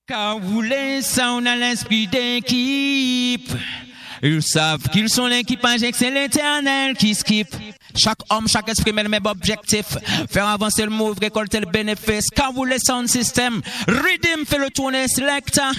Car vous laissez, on a l'esprit d'équipe. Ils savent qu'ils sont l'équipage et que c'est l'Éternel qui skip. Chaque homme, chaque esprit met le même objectif. Faire avancer le move, récolter le bénéfice. Car vous laissez sound system. Rhythm fait le tourner, selecta.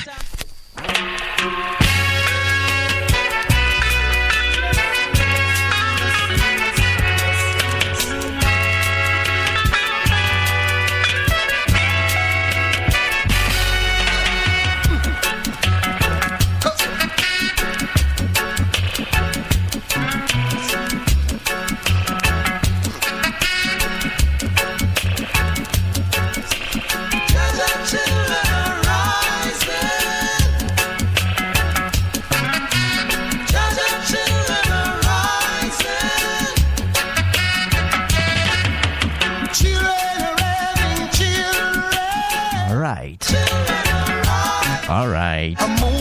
All right.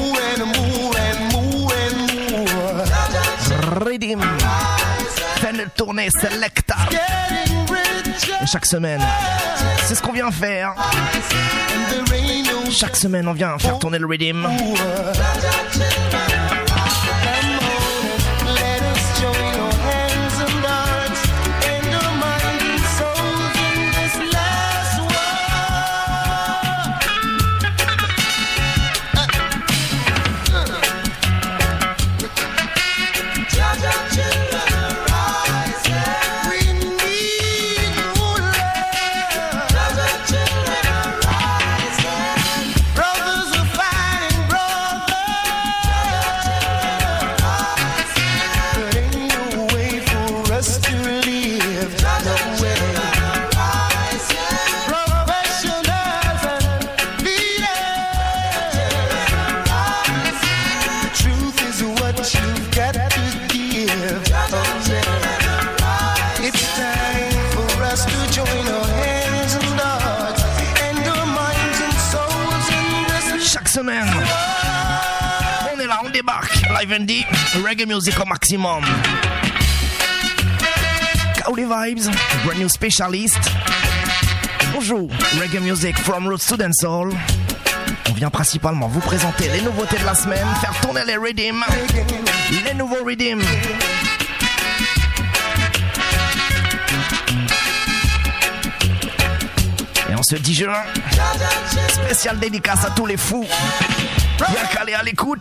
Rhythm. Fait le tourner selecta. Et chaque semaine, c'est ce qu'on vient faire. Chaque semaine, on vient faire tourner le rhythm. On est là, on débarque. Live and deep, reggae music au maximum. Cowley Vibes, brand new specialist. Bonjour, reggae music from roots to dancehall. On vient principalement vous présenter les nouveautés de la semaine, faire tourner les rhythms, les nouveaux rhythms. Et en ce 10 juin, spécial dédicace à tous les fous. Bien calés à l'écoute.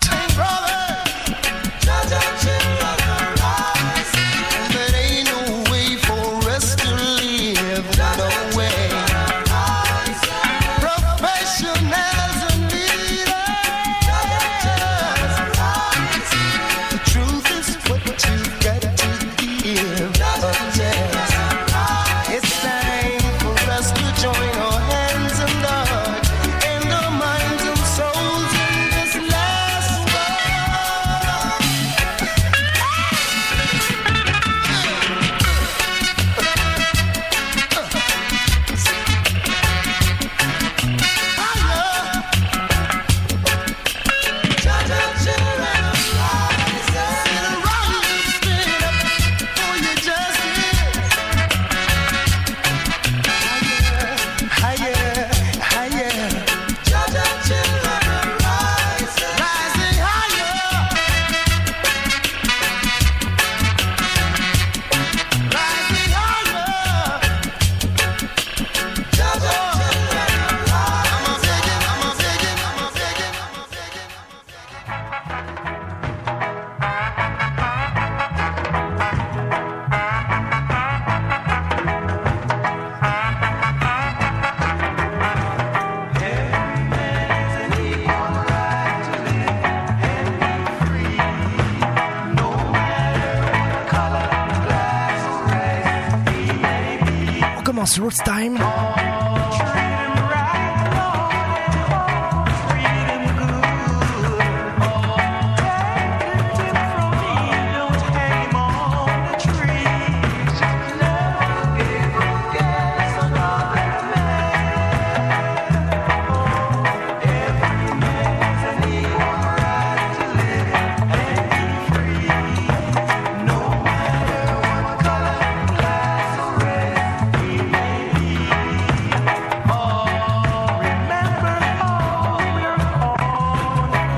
Roots time.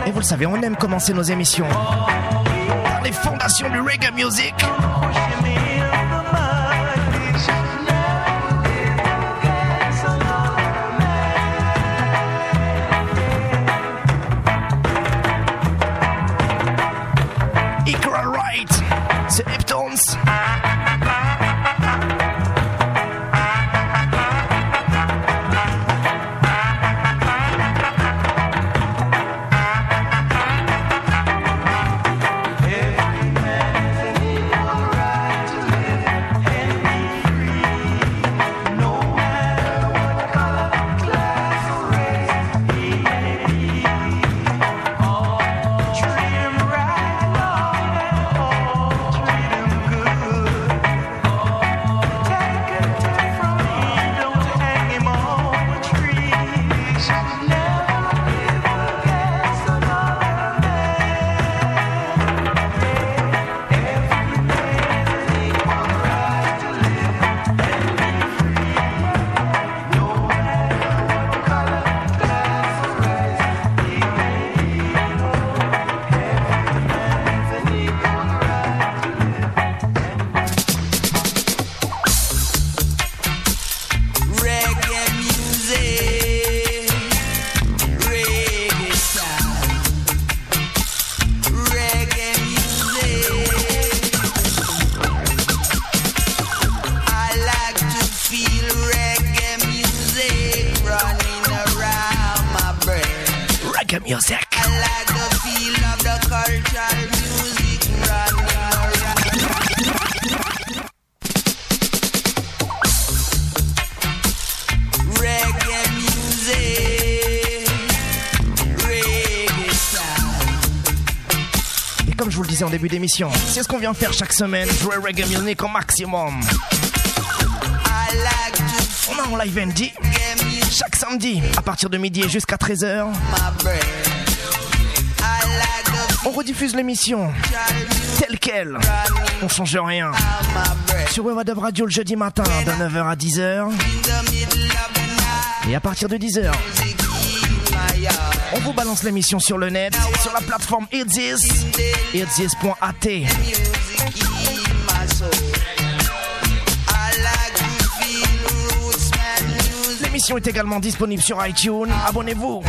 Et vous le savez, on aime commencer nos émissions par les fondations du reggae music. Equal Right, c'est Heptones. Music. I like the feel of the cultural music running around. Reggae music, reggae sound. Et comme je vous le disais en début d'émission, c'est ce qu'on vient faire chaque semaine, jouer reggae music au maximum. On a en live ND chaque samedi à partir de midi et jusqu'à 13h. On rediffuse l'émission telle quelle, on change rien. Sur Web Radio le jeudi matin de 9h à 10h. Et à partir de 10h, on vous balance l'émission sur le net, sur la plateforme Heardzis, heardzis.at. L'émission est également disponible sur iTunes. Abonnez-vous.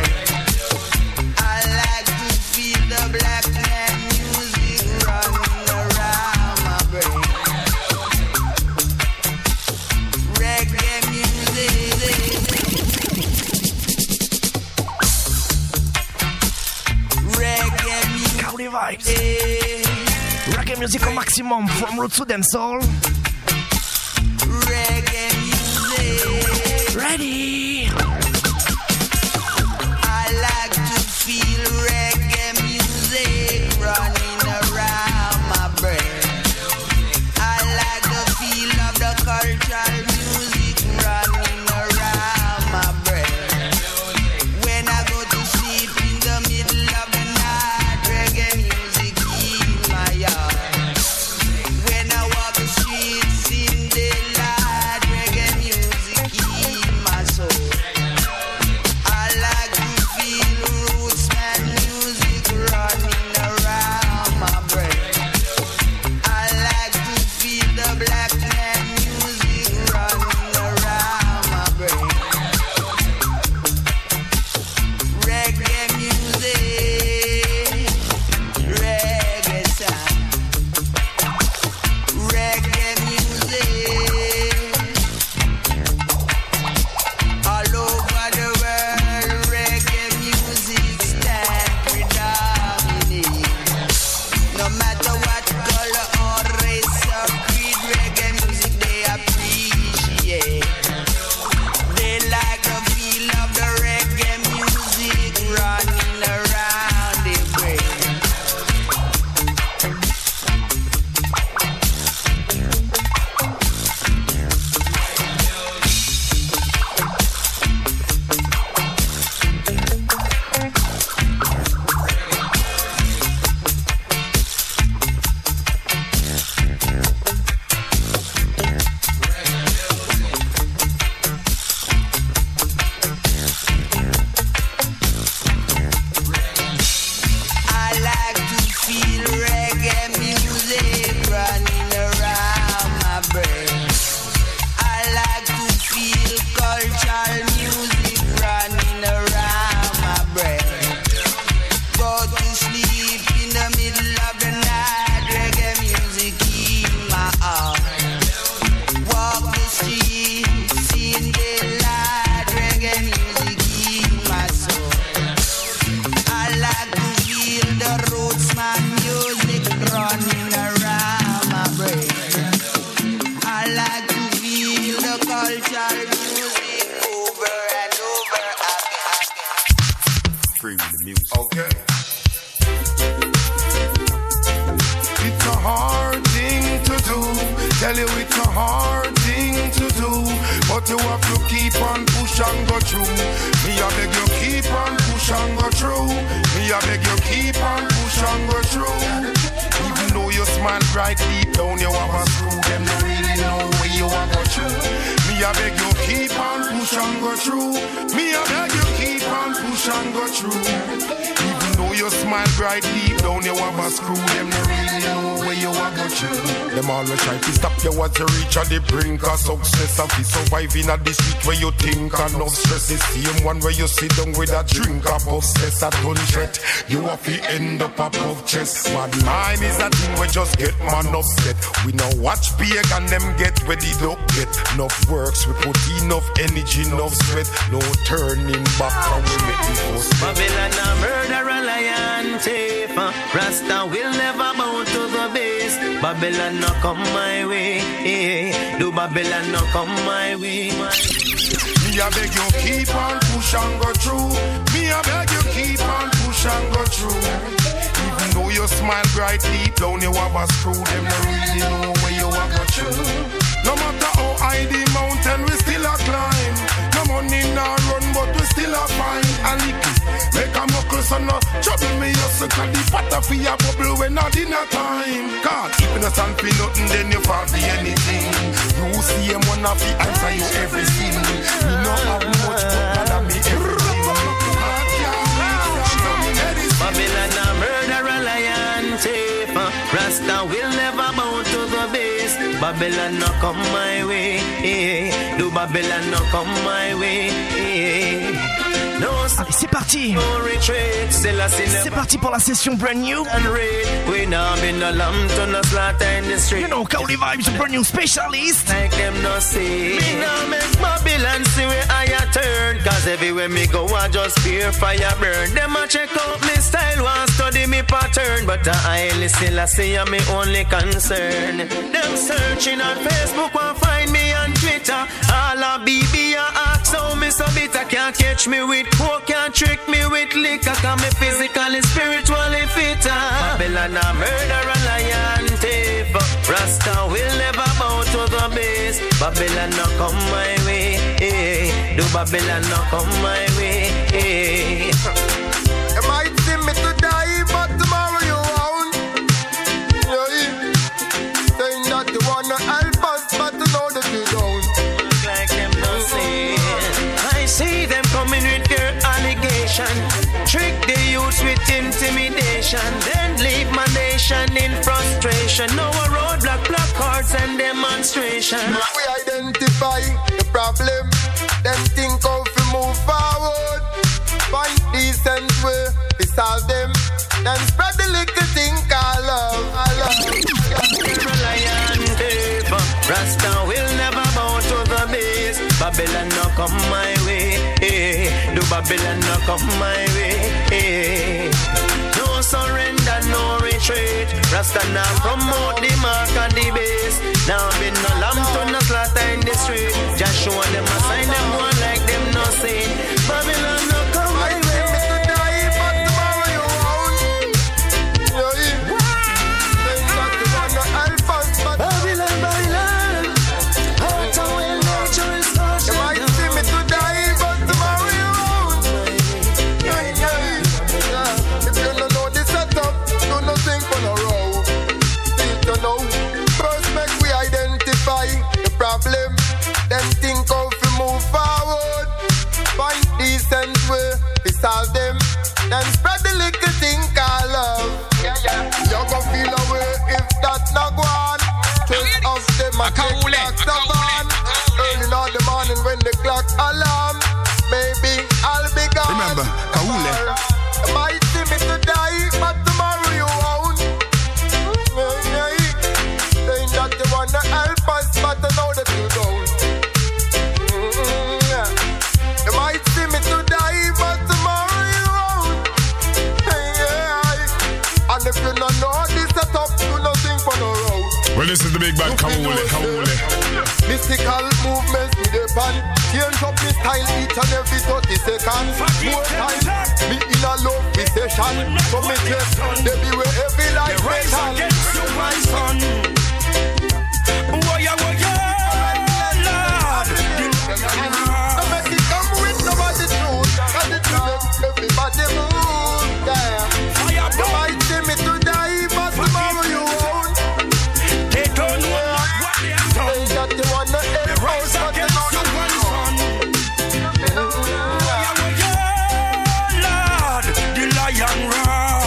Cowley Vibes. Reggae music au maximum from roots to dancehall. Reggae music. Ready? I like to feel reggae music running around my brain. I like the feel of the cultural music running around my brain. When I go to sleep in the middle of the night, reggae music in my yard. When I walk the streets in daylight, reggae music in my soul. free with the music. Okay. It's a hard thing to do. Tell you it's a hard thing to do. But you have to keep on push and go through. Me I beg you keep on push and go through. Me I beg you keep on push and go through. Even though you smile bright deep down, you have a screw. Them don't really know where you are go through. Me I beg you keep on push and go through. Me I beg you keep on push and go through. Even though you smile bright deep down, you have a screw. Them don't really know where you are go through. Them always try to stop you as you reach at the brink of success. And be surviving at the street where you think and no stress. The same one where you sit down with a drink of obsess. At threat, you have to end up above chest. Bad mind is a thing we just get man upset. We now watch big and them get ready to get enough works. We put enough energy, enough sweat. No turning back from we make the first. Babylon a murderer, lion, thief. Rasta will never bow to the base. Babylon not come my way. Do Babylon not come my way. Me I beg you keep on push and go through. Me I beg you keep on push and go through. Even though you smile bright deep down, you have a screw. Them don't really know where you are go through. No matter how high the mountain, we still a climb. No money now run, but we still a find. And make a muckle so no trouble me. You suck at the fatter for your bubble when not dinner time. Cause if you no stand for nothing, then you fall for anything. You see him one of the answer you everything. Me no have much, but God me everything. Babylon a murderer, lion, thief. Rasta will never bow to the base. Babylon not come my way. Do Babylon not come my way. Allez, c'est parti. C'est parti pour la session brand new. You know, Kauli Vibes, brand new specialist. Like them no see. Me now make Babylon see where I turn. Cause everywhere me go I just fear fire burn. Them a check out me style, want study me pattern. But I listen, I see I'm me only concern. Them searching on Facebook, want find me on Twitter. All a BB a ask how me so bitter. Can't catch me with coke, can't trick me with liquor. Cause me physically, spiritually fitter. Babylon a murderer, lion, thief. Rasta will never bow to the base. Babylon not come my way. Do Babylon not come my way. You might see me to die, but tomorrow you won't. Saying that you wanna help us, but you know that you don't. Look like them not saying. I see them coming with their allegation. Trick the youth with intimidation. Then leave my nation in frustration. Now a roadblock, placards and demonstration. We identify the problem, then think how to move forward. Find decent way to solve them, then spread the little thing called love. Rasta will never bow to the base. Babylon not come my way. Do Babylon not come my way. No surrender, no retreat. Rasta now promote the mark and the base. Now been no lamb to no slaughter in the street. Just show them a sign, them one like them no sin. Babylon not come my way. Problem, then think how to move forward. Find decent way to solve them, then spread the little thing called love. You're gonna feel away if that's not go on. Just of them a take clocks of on. Early in the morning when the clock alarm, maybe I'll be gone. Remember, Kaule. You might see me to die, but tomorrow you won't. Saying that you wanna help us, but I know that you don't. You might see me to die, but tomorrow you won't. And if you don't know this setup, do nothing for no road. Well, this is the big bad Kaule. Mystical movements with the pan. Change up my style each and every 30 seconds. More time, me in a nation. So me just they be where every life rise against you, my son. Warrior, warrior, Lord. No make it come with nobody truth. Cause it makes everybody move. Yeah. Fire You might see me today, but tomorrow you won't. They don't know what they have done. They got the one that They rise against you, my son. Warrior, warrior, Lord. The lion roar.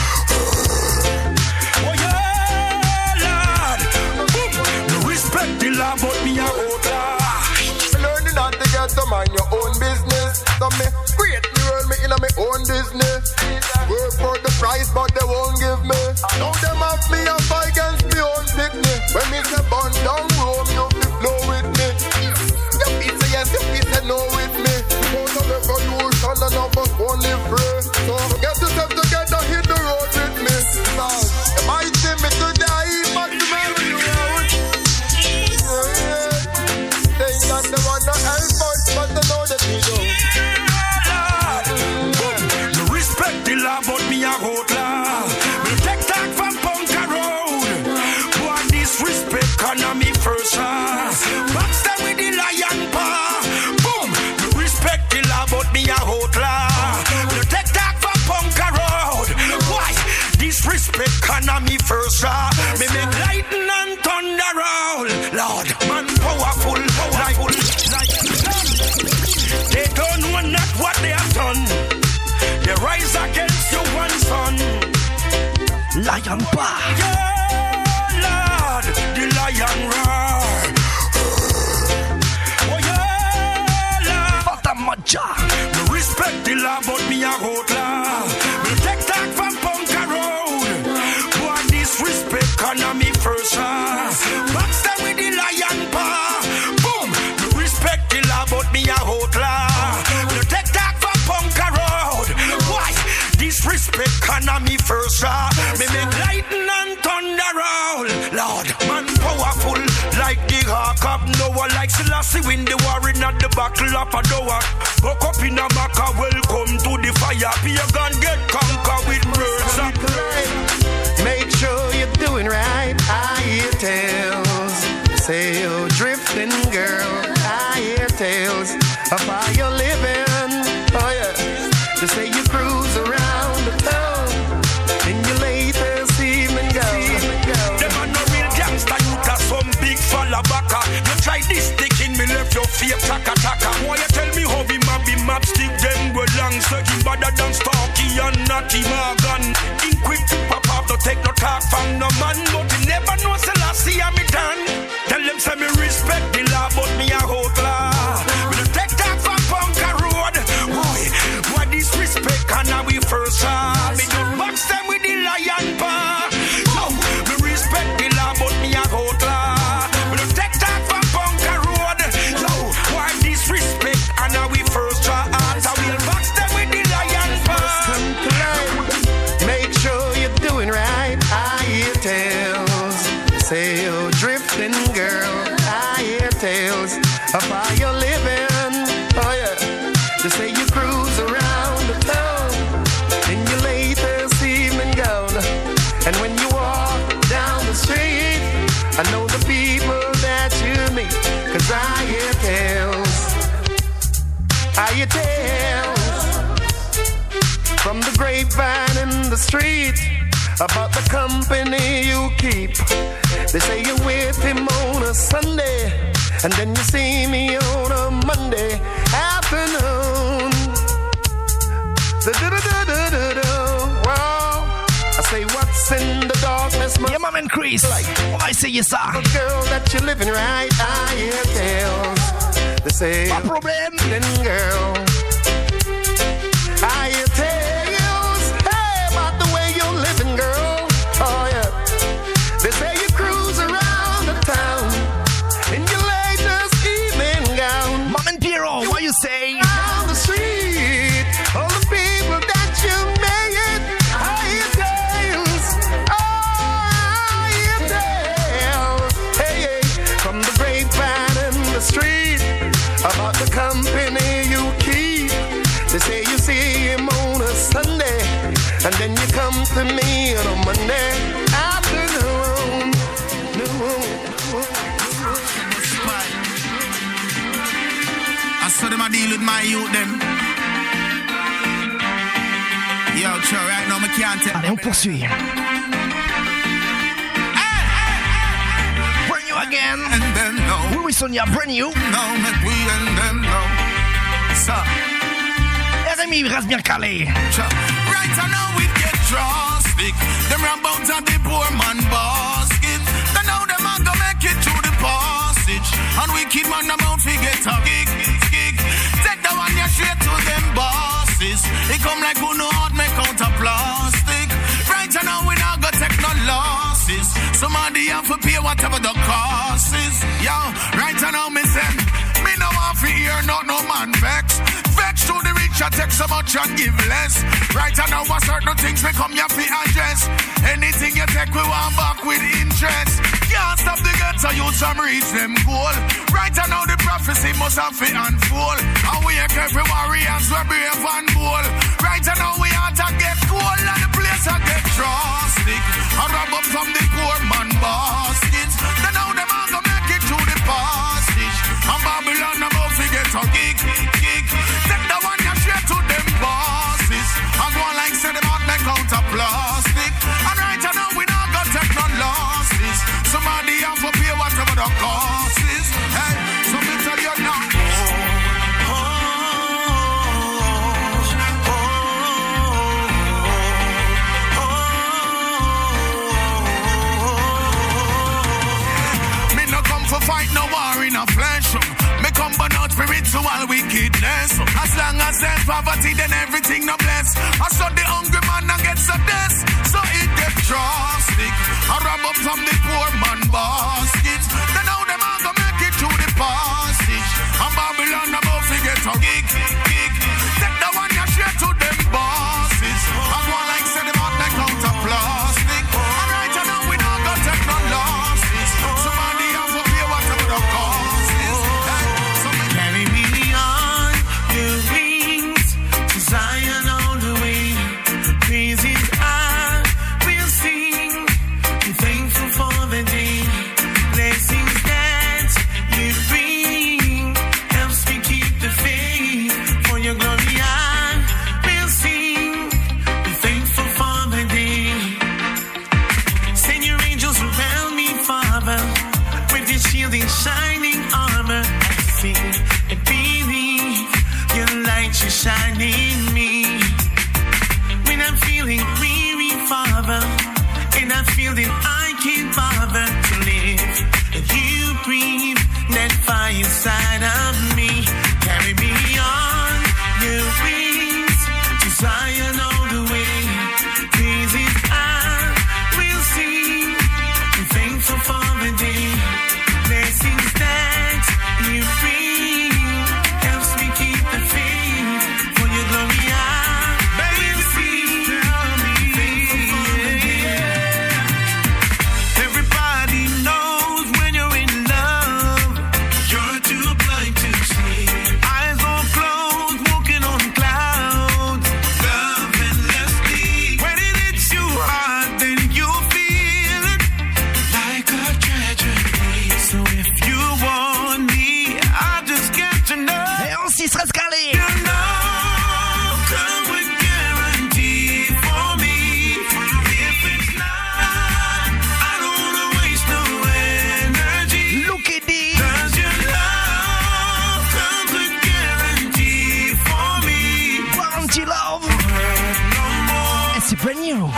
Warrior, Lord. Me respect the law, but me a outlaw. learning how to get to mind your own business. So me create me world, me in my own business. Work for the price, but they won't give me. Now them have me and fight against me own picnic. When me say burn down Rome, you fi flow with me. You fi say yes, you fi say no with me. Because of revolution and of us won't live free. So get yourself together, hit the road with me. Now, you might see me today, but tomorrow you won't. They got the one that help us, but they know that we don't. Me respect the law, but me a outlaw. Me take talk from Bunker Road. Boy, disrespect economy first. Box them with the lion paw. Boom. Me respect the law, but me a outlaw. Me take talk from Bunker Road. Boy, disrespect economy first. Me make lightning and thunder roll. Lord, man powerful, powerful. Like they don't know not what they have done. They rise against you, one son. Lion Bar. Yeah, Lord, the lion roar. Oh yeah, Lord. Fatamaja. Me respect the law, but me a outlaw. Me take talk from Bunker Road. Boy, disrespect economy first. Box them with the lion paw. Boom. Me respect the law, but me a outlaw. Me take talk from Bunker Road. Boy, disrespect economy first. Me make lightning and thunder roll. Lord, man powerful like the hawk of Noah. Like Selassie win the war in at the battle of a door. Woke up in a maca, welcome to the fire. Pagan get conquer with words. Make sure you're doing right. I hear tales, say you're drifting, girl. I hear tales of how you're living. Oh yeah, they say you cruise around the town in your latest evening gown. Them are no real gangster, you got some big fella baka. You try this stick in me left your feet taka taka. Why you tell me how we map be map stick them go long. So he better than Starkey and Natty Morgan. In quick to pop up, no take no talk from no man. But he never know Selassie and me done. Tell them say me respect the law, but me a outlaw. We don't take talk from Bunker Road. Why disrespect and now we first me just box them with the lion paw. No, me respect the law, but me a outlaw. We don't take talk from Bunker Road. No, why disrespect and now we first so we'll box them with the lion paw. Make sure you're doing right. I hear tales, say you're drifting, girl. I hear tales of how you're living. Oh yeah, they say you cruise around the town in your latest evening gown. And when you walk down the street, I know the people that you meet. 'Cause I hear tales, I hear tales from the grapevine in the street about the company you keep. They say you're with him on a Sunday, and then you see me on a Monday afternoon. Wow. I say what's in the darkness must Yeah, my man Chris. I say yes, sir. the girl that you're living right. I hear tales. They say No problem. then girl, I hear tales, hey, about the way you're living, girl. Oh yeah, they say you cruise around the town in your latest evening gown. Mom and Piero, what you say? Down the street, all the people that you made. I hear tales, oh, I hear tales, hey, hey, from the grapevine in the street about the company you keep. and then you come to me on a Monday afternoon. I saw them a deal with my youth them. Yo, sure, right now, I can't take. Allez, on poursuit. Brand new again. And then no. Oui, Sonia, brand new. No, make we and then no. So. RMI, il reste bien calé. Right now we get drastic. Them rambounds at the poor man basket. Then now them a go make it through the passage. And wicked man about to get a gig. Take the one you straight to them bosses. It come like who know how to make out of plastic. Right now we not go take no losses. Somebody have to pay whatever the cost is. Yo, right now me send. Me no want to hear no man vex. Vex to the rich, I take so much and give less. Right now, certain things become your fee address. Anything you take, we want back with interest. Can't stop the ghetto youth from reach them goal. Right now, the prophecy must have to unfold. And we are every warriors, we're brave and bold. Right now, we have to get cold and the place I get drastic. I rob up from the poor man baskets. Then now them are gonna make it through the passage. And Babylon about to get a gig. Take the one you straight to them bosses. And go on like say them out make out of plastic. And right now we not gonna take no losses. Somebody have to pay whatever the cost is. Hey, so me tell you now. Me no come for fight no war in a flesh. Me come but not spiritual wickedness. As long as there's poverty, then everything no bless. I saw the hungry man and get so death. So it get drastic. I rob up from the poor man baskets. Then now them are gonna make it through the passage. And Babylon about to get a gig. Take the one you straight to them bosses. I go like say them out make out of plastic. And right now we not gonna take no losses. Somebody have to pay whatever the cost is. Carry me on your wings to Zion all the way. Praises I will sing. Be thankful for the day. Blessings that you bring helps me keep the faith. For your glory I will sing. Be thankful for the day. Send your angels around me, Father, with your shielding shining armor. I sing and believe your light should shine in me. When I'm feeling weary, Father, and I feel that I can't bother to live, you breathe that fire inside of me. Carry me on your wings to Zion all the way. Praises I will sing. Be thankful for the day. Blessings that you bring helps me keep the faith. For your glory I will sing. Be thankful for the day. Everybody knows when you're in love, you're too blind to see. Eyes all closed, walking on clouds. Love endlessly. When it hits you hard, then you feel it like a tragedy. So if you want me, I just get to know. Et on s'y serait calé. You know, come with guarantee for me. If it's not, I don't wanna waste no energy. Look at this. 'Cause your love comes with guarantee for me. Guarantee love. No more, Et c'est brand new. no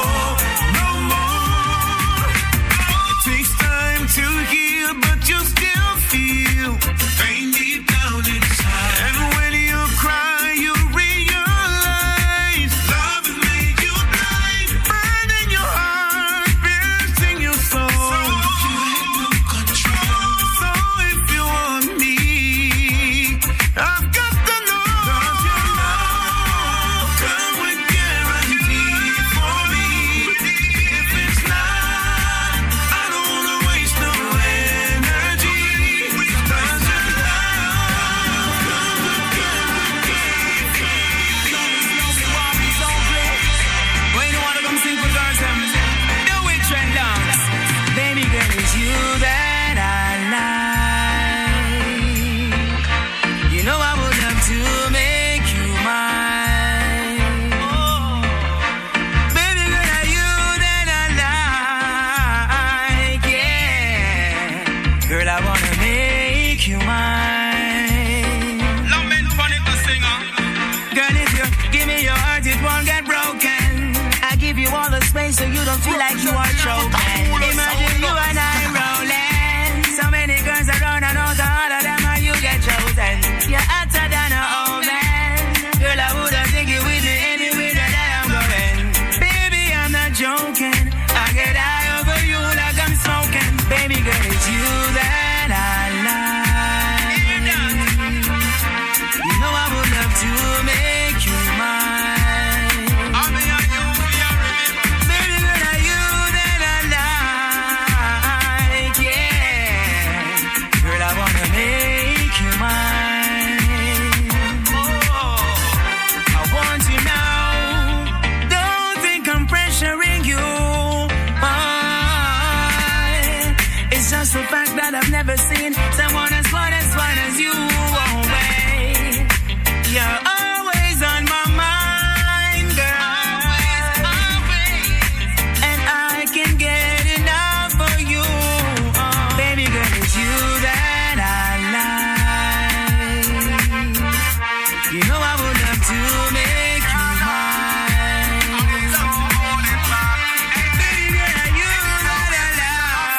more. It takes time to heal, but you still feel the pain deep down inside. And when you cry, you realize love has made you blind, burning your heart, piercing your soul. So you have no control. So if you want me, I've got to know. 'Cause your love comes with guarantee for me. but it won't get broken. I give you all the space so you don't feel like you are choking. Imagine you and I rolling. So many girls around and all the all of them how you get chosen. You're hotter than an oven. Girl, I wouldn't think you with me anywhere that I'm going. Baby, I'm not joking. I get high over you like I'm smoking. Baby girl, it's you that I like. You know I would love to make you mine. Baby girl, are you that I like? Yeah. Girl, I wanna make you mine. Oh, I want you now. Don't think I'm pressuring you. It's just the fact that I've never seen someone as fine as you. Oh, wait. You're always on my mind, girl. Always. And I can get enough for you. Oh, baby girl, it's you that I like. You know I would love to make you mine. Baby girl, are you that I like?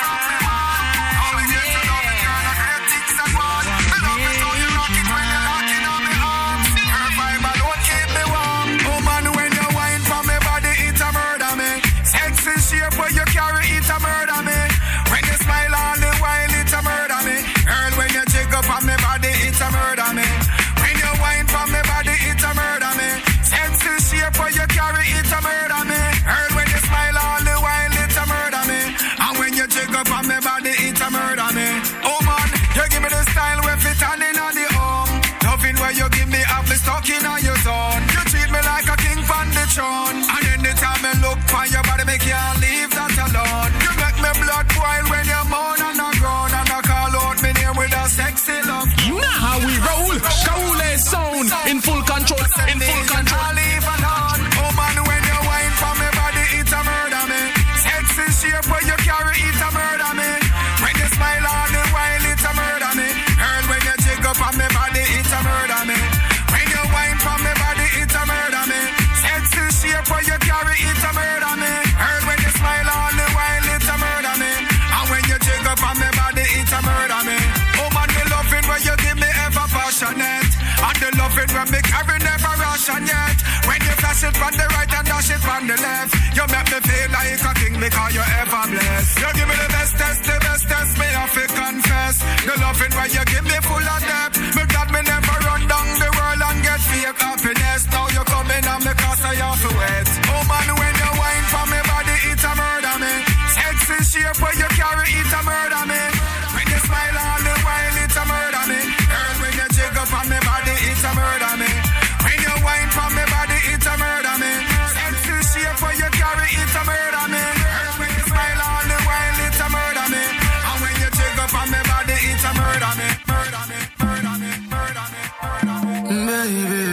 You give me half the stuck in on your zone. You treat me like a king from the throne. And anytime I look for your body, make you leave that alone. You make me blood boil when you moan on the ground. And I call out me name with a sexy love. Now how we roll, Kaule sound in full control, in full control. I'll leave alone. Oh man, when you whine for me body, it's a murder me. Sexy shape when you carry, it's a murder me. When you smile all the while, it's a murder me. Girl, when you check up on me body, it's a murder me. When you whine for me body, it's a murder me. Sexy shape when you carry, it's a murder me. Girl, when you smile all the while, it's a murder me. And when you check up on me body, it's a murder me. Oh man, the loving when you give me ever passionate. And the loving when me carry never ration yet. When you flash it from the right and dash it from the left, you make me feel like a king because you're ever blessed. You give me the best test, me have to confess. The loving when you give me full of depth. Me glad me never run down the world and get fake happiness. Now you coming on me cause I have to wait. Oh man, when you whine for me body, it's a murder me. Sexy shape when you carry, it's a murder me. When you smile all the while, it's a murder me. Girl, when you jig up on me body, it's a murder me. When you whine for me body, it's a murder me. Sexy shape when you carry, it's a murder me. Girl, when you smile all the while, it's a murder me. And when you jig up on me body, it's a murder me. Murder me, murder me, murder me, murder me. Baby,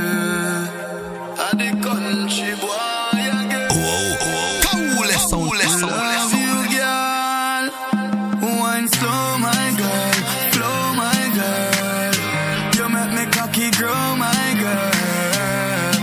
I the country boy again. Kaule sound. Love you, girl. Wine slow, my girl. Flow, my girl. You make me cocky grow, my girl.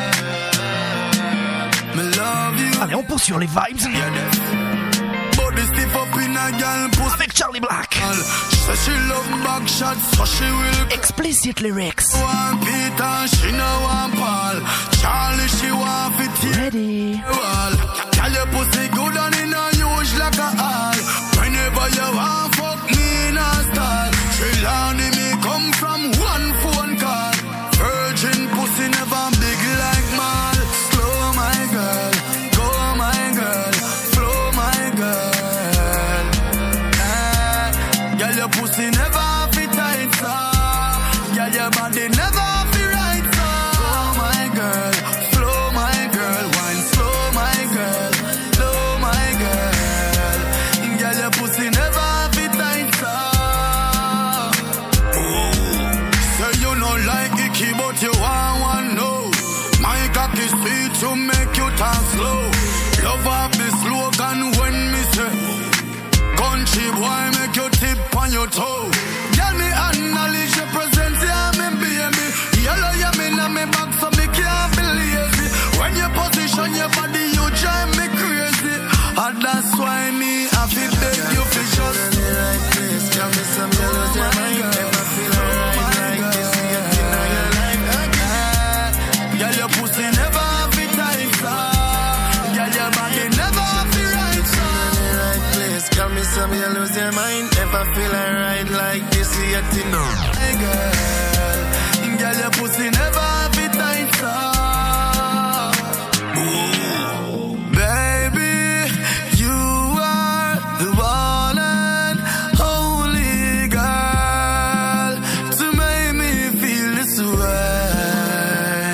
Me love you. Allez, on poursuit les vibes. Body stiff up in a girl pussy. Avec Charlie Black. Say she love back shots, so she will. Explicit lyrics. Want Peter, she no want Paul. Charlie, she want fit. Ready. Tell your pussy good and in a huge like a all. Whenever you want fuck me in a style. Trillani me come from one phone call. Virgin pussy never big like mal. Slow my girl, go my girl, flow my girl. Girl your pussy never fit tight so. Girl your body never fit right so. Go my girl, flow my girl, wine slow my girl, flow my girl. Girl your pussy never fit tight so. Say you no like icky but you want one no. My cocky speed to make you talk slow. Love off the slogan when me say country boy make you tip on your toe. Tell me acknowledge your presence, yeah me baby. Yellow yeah me na me back so me can't believe it. some you lose your mind. Never feel alright like this yet, you know. Hey girl, your pussy never have it tight, baby, you are the one and only girl to make me feel this way.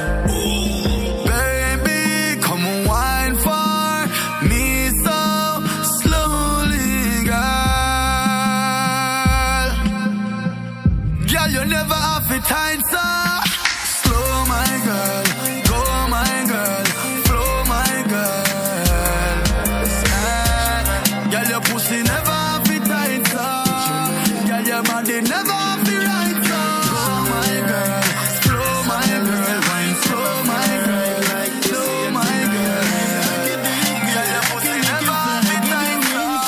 Baby, come on, wine for me so slowly, girl. Girl, you never have it tight, so slow, my girl. Go, my girl. Flow, my girl. Girl, your pussy never have it tight, so girl, your body never have it right, so go, my girl. Flow, my girl. Wine, slow, my girl. Slow, my girl. Girl, your pussy never have it tight,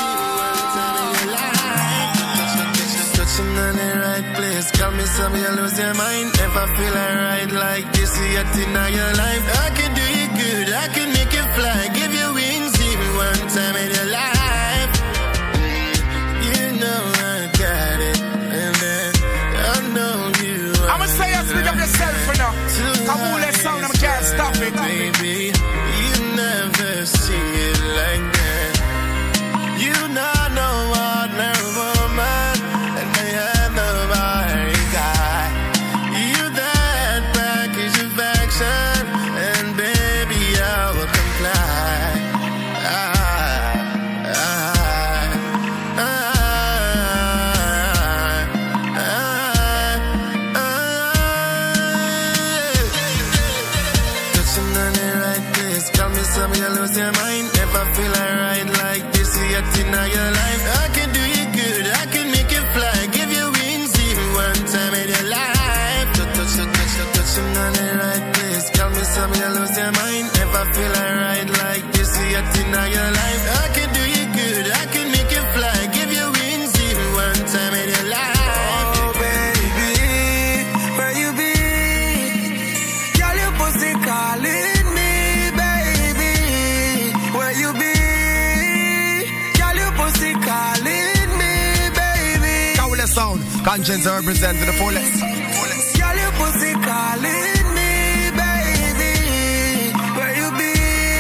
so touching on the right place. Got me some, you lose your mind. Never feel alright like this yet in your life. I can do you good, I can make you fly, give you wings even one time in your life. You know I got it, and then I know you. I'ma say you speak of yourself for now. Come on, let's sound, I can't stop it. Baby, you never see it like that. You not no ordinary woman, and I have nobody got. You that package of action, and baby I will comply. Touching on the right place, got me some you lose your mind. Never feel alright like this yet in your life. I can do you good, I can make you fly, give you wings even one time in your life. Touching on the right place, got me some you lose your mind. Never feel alright like this yet in your life. I can do you good, I can make you fly, give you wings even one time in your life. Oh baby, where you be? Girl, your pussy calling me, baby. Where you be? Girl, your pussy calling me, baby. Countless sound, conscience represent to the fullest. Girl, your pussy calling me, baby. Where you be?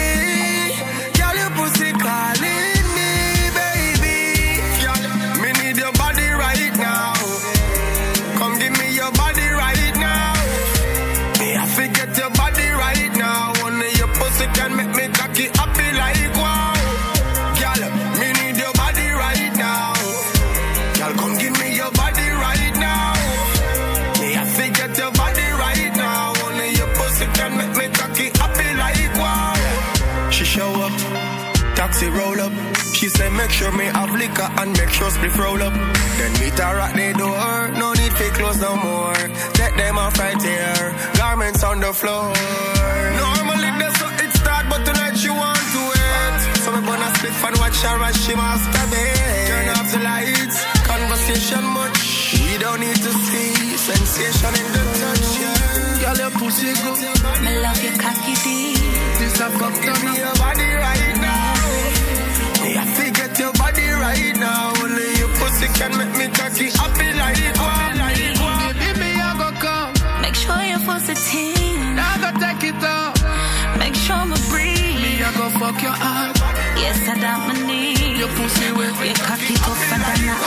Girl, your pussy calling me, baby. Girl, me need your body right now. Come give me your body right now. Me I forget your body right now. Only your pussy can make me cocky happy like wow. Girl, me need your body right now. Girl, come give me your body right now. Me I forget your body right now. Only your pussy can make me cocky happy like wow. She show up, taxi roll up. She say make sure me have liquor and make sure split roll up. Then meet her at the door. No need to close no more. Take them off right here. Garments on the floor. Normally that's how it start, but tonight she want to wait. So me gonna split and watch her as she masturbate. Turn off the lights, conversation much. We don't need to see sensation in the touch. Yeah. Girl, your pussy good. Me love your cocky deep. This a fuck to me your body right now. Me I forget your body right now. Only your pussy can make me cocky happy like wow. Give me a go come. Make sure your pussy team. Now go take it off. Make sure me breathe. Me I go fuck your heart. Yes, I down my knee. Your pussy wet. Your cocky tougher than a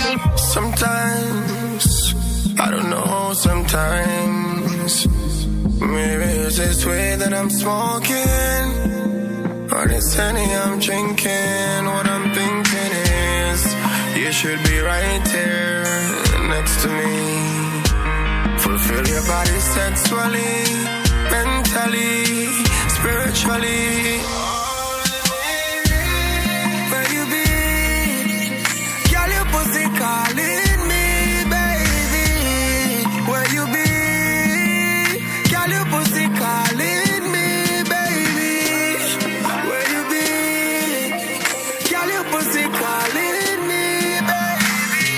Sometimes I don't know. Sometimes maybe it's this way that I'm smoking, or this Henny I'm drinking. What I'm thinking is you should be right there next to me. Fulfill your body sexually, mentally, spiritually. Where you be? Girl, your pussy calling me, baby. Where you be? Girl, your pussy calling me, baby. Where you be? Girl, your pussy calling me, baby.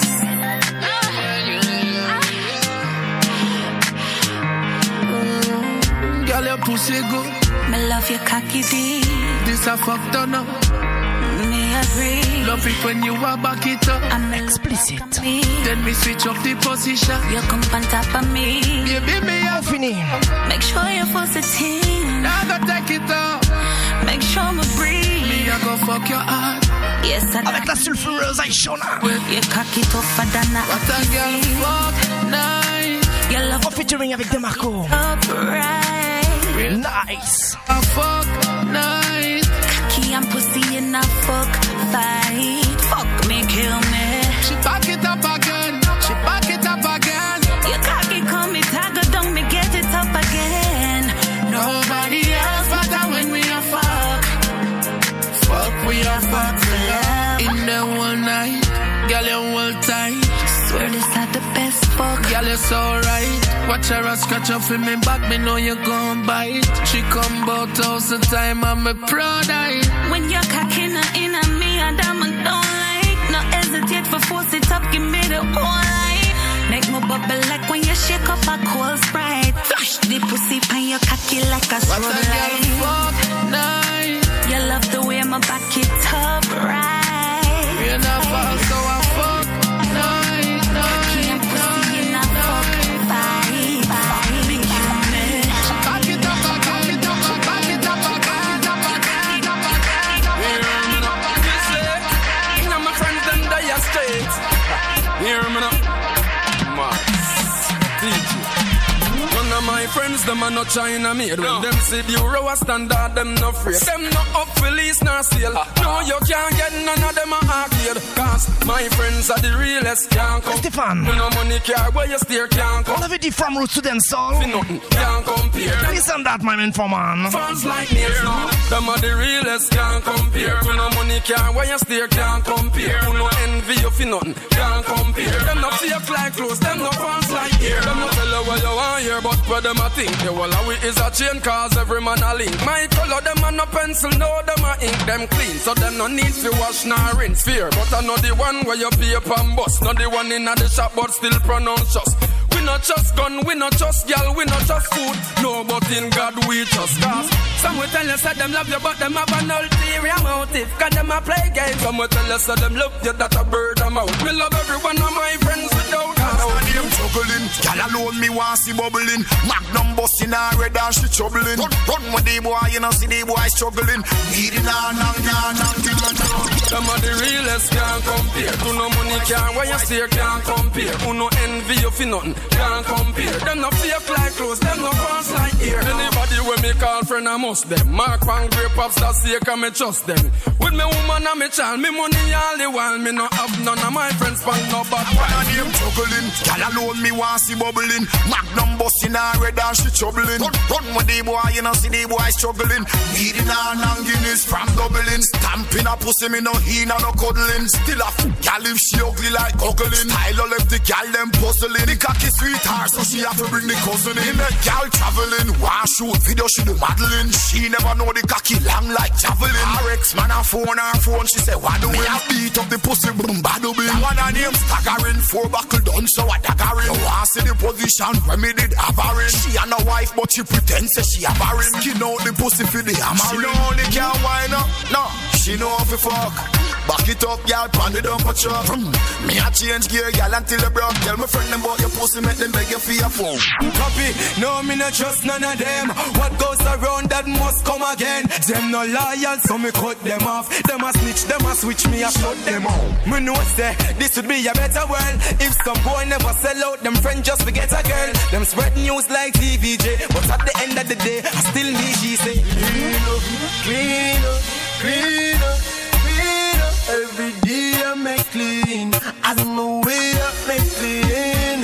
Girl, your pussy good. Me love your cocky deep. This a fuck done up. Me I agree. Love it when you are back it up. I'm explicit. Then we switch up the position. You come on top of me. Baby, me On finit. Make sure you force the team. I go take it up. Make sure me breathe. Me I go fuck your heart. Yes, I Avec la sulfureuse Aishona. You cocky tougher than a What a girl fuck night. You love En featuring avec DeMarco. upright. Nice. A fuck night. Cocky and pussy in a fuck fight. Fuck me, kill me. She back it up again. She back it up again. You cocky call me tiger, don't me get it up again. Nobody else but when we are fuck. Fuck we are fuck for love. In the one night, girl you hold tight. Swear this not the best fuck. Girl you so right. Watch her scratch up in me back, me know you gon' bite. She come bout house the time I'm a proud eye. When you're cocking her in on me, and I'm don't like. No hesitate for force it up, give me the whole light. Make me bubble like when you shake up a cold Sprite. Flash the pussy pan your cocky like a What a girl light. fuck night. You love the way my back it up right. We not fall so I fuck night, Cocky night, and pussy in a fuck fight. Back it up again. back it up again, back it up again. You know my friends them they are straight. Hear me now. None of my friends, them are not China made. When them see the euro a standard, them no afraid. Them no up for lease nor sale. No, you can't get none of them a arcade. Cause my friends are the realest, can't come. Stéphane. You know money car where you steer can't On come. avait dit From Roots to Dancehall. See nothing, can't compare. Listen that, my man, for man. Fans like nails now. Them are the realest, can't compare. You know money car where you steer can't compare. You know envy you for nothing, can't compare. Them no fake like clothes, them no fans like here. Them no tell you what you want here, but where them a think. The whole of it is a chain cause every man a link. My color them a no pencil, no them a ink. Them clean, so them no need to wash nor rinse. Fear, but I know the one where you pay up and bust. Not the one in the shop but still pronounce just. We not just gun, we not just gal, we not just food. No, but in God we just cause. Some will tell you say them love you, but them have an ulterior motive. Cause them a play games. Some will tell you say them love you, that a bird them out. Me love every one of my friends without doubt. Them juggling, gal alone me want see bubbling. Magnum busting her red and she troubling. Run with the boy, you know see the boy struggling. Needing on. Them are the realest, can't compare. To no money can't, where you steer can't compare. Who no envy you for nothing, can't compare. Them no fake like clothes, them no fans like here. Anybody when me call friend I must them. Mark Van Grey Pops that sake and me trust them. With me woman and me child, me money all the while. Me no have none of my friends pan no bad One of them juggling, gal alone me want see bubbling. Magnum busting her red and she troubling. Run with the boy, you know see the boy struggling. Needing on Guinness from Dublin. Stamping a pussy, me no he no cuddling. Still a gal if she ugly like goggling. Style left the gal them puzzling. The cocky sweetheart, so she have to bring the cousin in. The gal traveling, want shoot video, she do modeling. She never know the cocky long like javelin. Her ex man her phone, she say what do we? I beat up the pussy, boom, badu bin. That one of them staggering, 4 buckle done, so I daggering. You want see the position where me did hammering. She and a wife, but she pretends say she a barren. Skin out the pussy for the hammering. She know only can wind up, no, she know how to fuck. Back it up, y'all, pound it up a truck. Me a change gear, y'all, until the broke. Tell my friend them about your pussy, make them beg you for your phone. Copy, no me not trust none of them. What goes around that must come again. Them no loyal, so me cut them off. Them a snitch, them a switch, me a shut them out. Me know say, this would be a better world. If some boy never sell out, them friends just forget a girl. Them spread news like TVJ, but at the end of the day, I still need she say, clean up, clean up, clean up, clean up. Every day I make clean, I don't know where I make clean.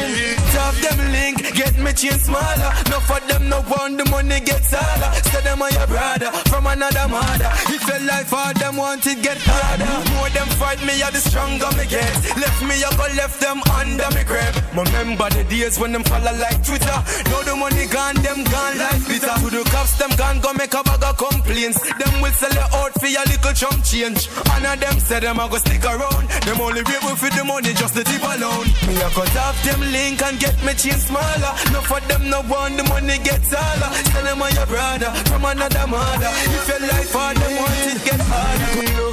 Top them link, get me chain smaller. No for them no want the money get taller. Say them are your brother from another mother. If your life hard, them want it get harder. More them fight me, the stronger me get. Left me, I go left them under me grip. Remember the days when them follow like Twitter. Now the money gone, them gone like glitter. To the cops, them gone, go make a bag of complaints. Them will sell you out for your little chump change. And of them say them a go stick around. Them only able for the money, just the tip alone. Me a cut off them link and get me chain smaller. No for them no want the money get taller. Tell them are your brother from another mother. If your life hard, them want it get harder.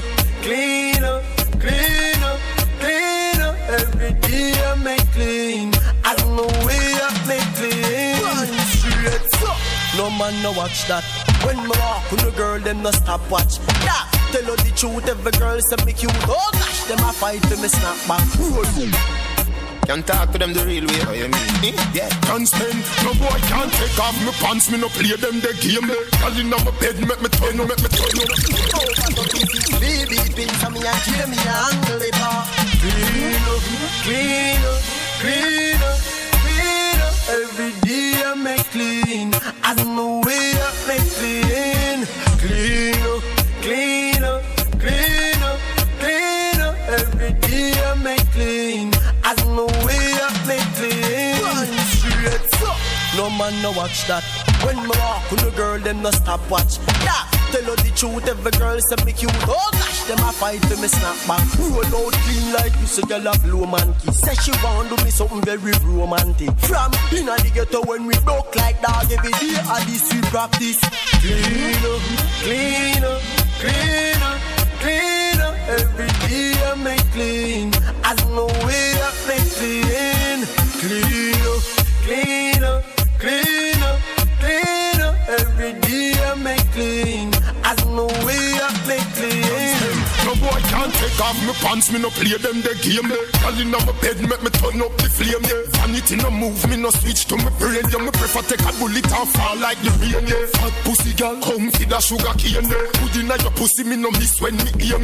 cleaner, cleaner, cleaner. Every day I make clean. I don't know where I make clean. Run straight up. No man no watch that. When me walk with a girl, them no stop watch. Yeah, tell her the truth. Every girl say me cute. Oh gosh, them a fight for me snap back. Can talk to them the real way. Oh, you mean? Yeah. Can't spend, no boy can't take off my pants. Me no play them the game. Girl in my bed, make me turn up, make me turn up. Baby, pins on me and kill me and angle it up. Cleaner, cleaner, cleaner, cleaner. Every day I make clean. I don't know where I make clean. Cleaner, cleaner, cleaner, cleaner. Every day I make clean. I don't know where I make clean. Run straight up. No man no watch that. When me walk with a girl, them no stop watch. Yeah, tell her the truth. Every girl say me cute. Oh gosh, them a fight for me snap back. Roll out clean like this, a girl a blow man key. Say she want do me something very romantic. From inna the ghetto when we broke like dog every day. At this we practice. Cleaner, cleaner, cleaner, cleaner. Every day I make clean. I don't know where I make clean. Cleaner, cleaner, cleaner, cleaner. Every day I make clean. I don't know where I make clean. No boy can't take off my pants. Me no play them the game. Girl in my bed, make me turn up the flame. Vanity no move, me no switch to my brain. Yeah, me prefer take a bullet and fall like the rain. Yeah, fat pussy girl, come feed a sugar cane. Put in your pussy, me no miss when me aim.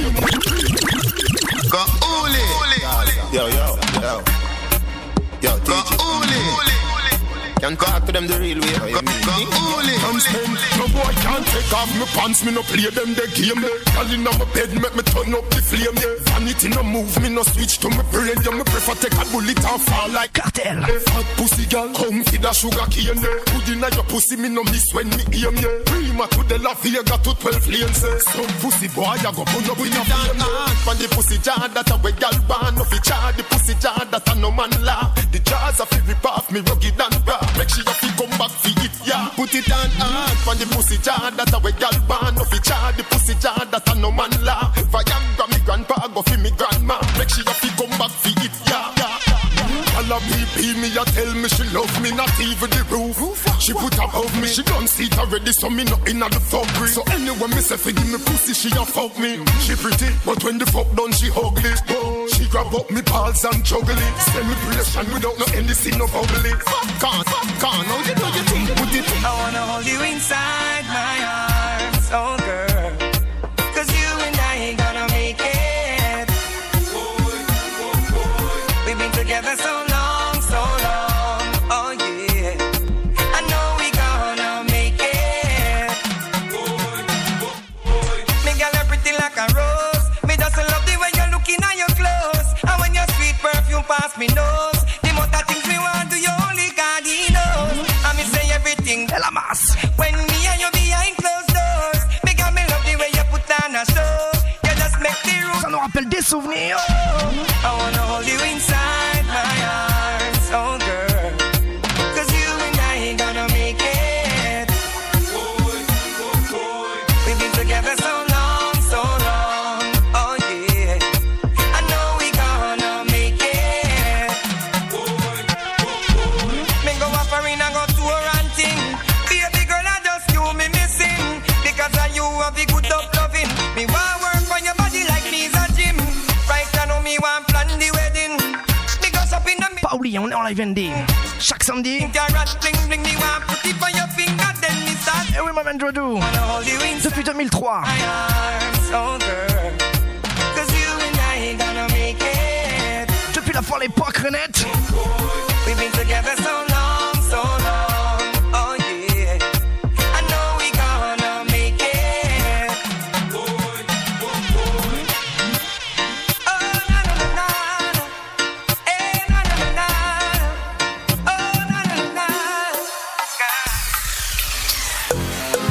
Go Uli. Yo, yo, yo. Yo, DJ. Go Uli. Can talk to them the real way. Go Uli. Can't spend, no boy can't take off my pants. Me no play them the game. Girl in my bed, make me turn up the flame. Vanity no move, me no switch to my brain. Yeah, me prefer take a bullet and fall like Cartel. Fat pussy girl, come feed a sugar cane. Put in your pussy, me no miss when me aim. Prima to the La Vega to 12 lanes. Some pussy boy, I go put up in a flame. From the pussy jar that a way girl born. No fi jar, the pussy jar that a no man laugh. The jars a fi rip off me rugged and raw. Make sure you fi come back fi it, yeah. Put it on hard. From the pussy jar that a way girl born. No fi jar, the pussy jar that a no man laugh. Viagra me grandpa go fi me grandma. Make sure you fi come back fi it, yeah. All a BP me a tell me she love me, not even the roof. She put above me, she done see it already, so me not in the fuckery. So anyway me say fi give me pussy, she a fuck me. She pretty, but when the fuck done she ugly. She grab up me balls and juggle it. Celebration without no NDC, no bubbly. Can't, now you know you think put it. I wanna hold you inside my arms, oh girl. 'Cause you and I ain't gonna make it. We've been together so long, oh yeah. I know we gonna make it. Me girl, you're pretty like a rose. Me just love the way you're looking at your clothes. And when your sweet perfume pass me nose, the more that things we want to you only God he knows. And me say everything La Masse. when me and you behind closed doors. Me girl, me love the way you put on a show. You just make the room. Ça nous rappelle des souvenirs. I wanna hold you inside my arms, oh girl. 'Cause you and I ain't gonna make it. We've been together so long, oh yeah. I know we gonna make it. Me go offering and go tour and thing. Baby girl, I just you me missing. Because of you have the good up loving. Me want work on your body like me's a gym. Right now me want plan the wedding. Because up in the Pas oublier, on est en live ND. Chaque samedi. bling me want put it on your finger then me start. Et oui, Maman Drodou. Wanna hold you inside Depuis 2003. my arms, oh girl. 'Cause you and I ain't gonna make it. Depuis la folle époque, Renette. We've been together so long, oh yeah. I know we gonna make it. Oh na na na na, eh na na na na, oh na na na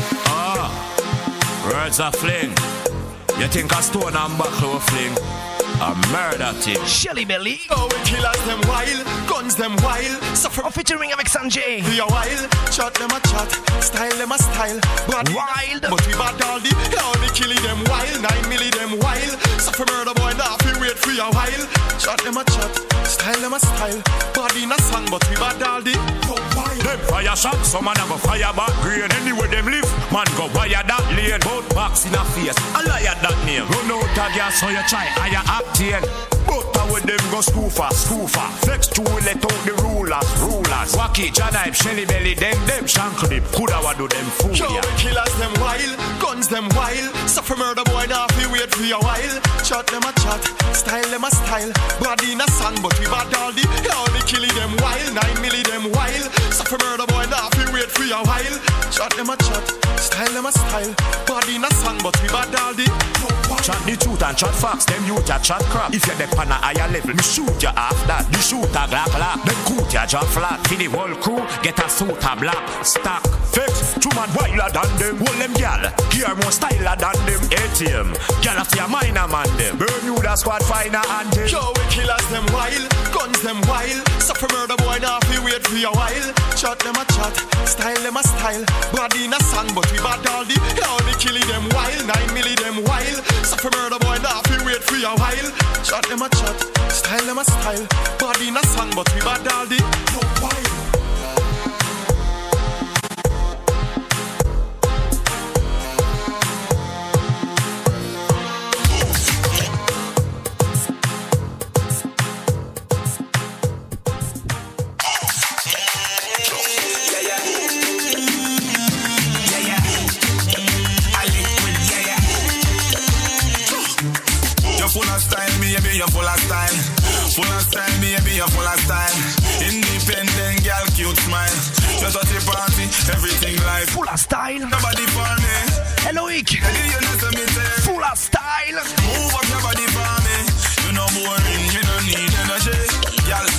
na. Words are fling. You think a stone and buckle will fling? A murder team. Shelly Belly. Oh, we killers them wild, guns them wild. Suffer featuring avec Sanjay. We are wild, chat them a chat, style them a style. But wild, but we bad all the killing them wild, 9 milli them wild. Suffer murder boy now, we wait for a while. Chat them a chat, style them a style. Body in a song, but we bad all the wild. Them fire shot, some man have a fire back green. Anywhere them live, man go wire that lane. Both box in a face, a liar that name. Run out a gas, so you try higher acting. But with them go scoofer. Flex to let out the rulers. Wacky, Janipe, Shelly Belly, them shankle dip. Coulda wa do them fool ya. Yeah. Killers them wild, guns them wild. Suffer murder boy now, we wait for a while. Chat them a chat, style them a style. Body in a song, but we bad all the killing them wild, 9 milli them wild. Suffer murder boy now, we wait for a while. Chat them a chat, style them a style. Body in a song, but we bad all the chat the truth and chat facts, them youth a chat crap. If you're the on a higher level, me shoot you off that. The shooter glock. Then coot ya drop flat. For the whole crew, get a suit a black. Stack, fix, 2 man wilder than them. Hold them gal, gear more styler than them. ATM, gal after your minor man them. Burn you the squad finer and them. Yo, we killers them wild, guns them wild. Suffer murder boy now, we wait for a while. Chat them a chat, style them a style. Body in a song, but we bad all the killing them wild, 9 milli them wild. Suffer murder boy now, we wait for a while. Chat them a chat, style them a style. Body in a song, but we bad all the wild. You're full of style, baby, you're full of style. Independent girl, cute smile. Just at the party, everything life. Full of style. Nobody for me. Eloic. Full of style. Move up your body for me. You know boring, you don't need energy, girl.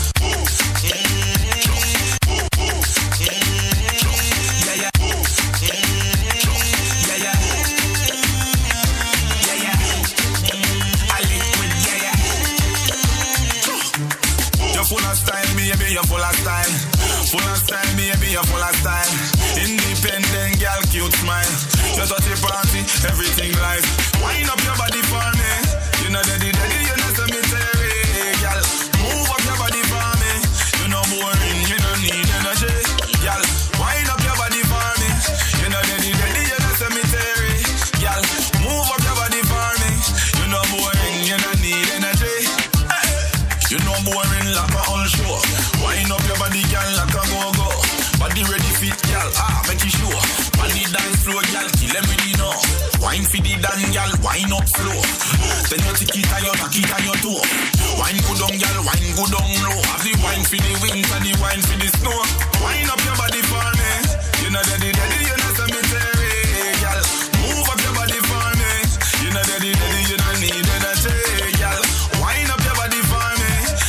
Full of style, baby, you're full of style. Full of style, baby, you're full of style. Independent girl, cute smile. Just at the party, everything life. Wind up your body for me. You know daddy, you know cemetery, girl. Move up your body for me. You know boring, you don't need energy, girl. Wind up your body for me. You know daddy, you know cemetery, girl. Move up your body for me. You know boring, you don't need energy. You know boring like a all show. Wind up your body, girl, like a go-go. Body ready fit, girl, make it sure. Body dance floor, girl, kill them with the know. Wine for the dance, girl, wine up slow. Then you take it and you knock it on your toe. Wine go down, girl, wine go down low. Have the wine for the winter, the wine for the snow. Wind up your body for me. You know daddy, you know cemetery, girl. Move up your body for me. You know daddy, you don't need energy, girl. Wind up your body for me.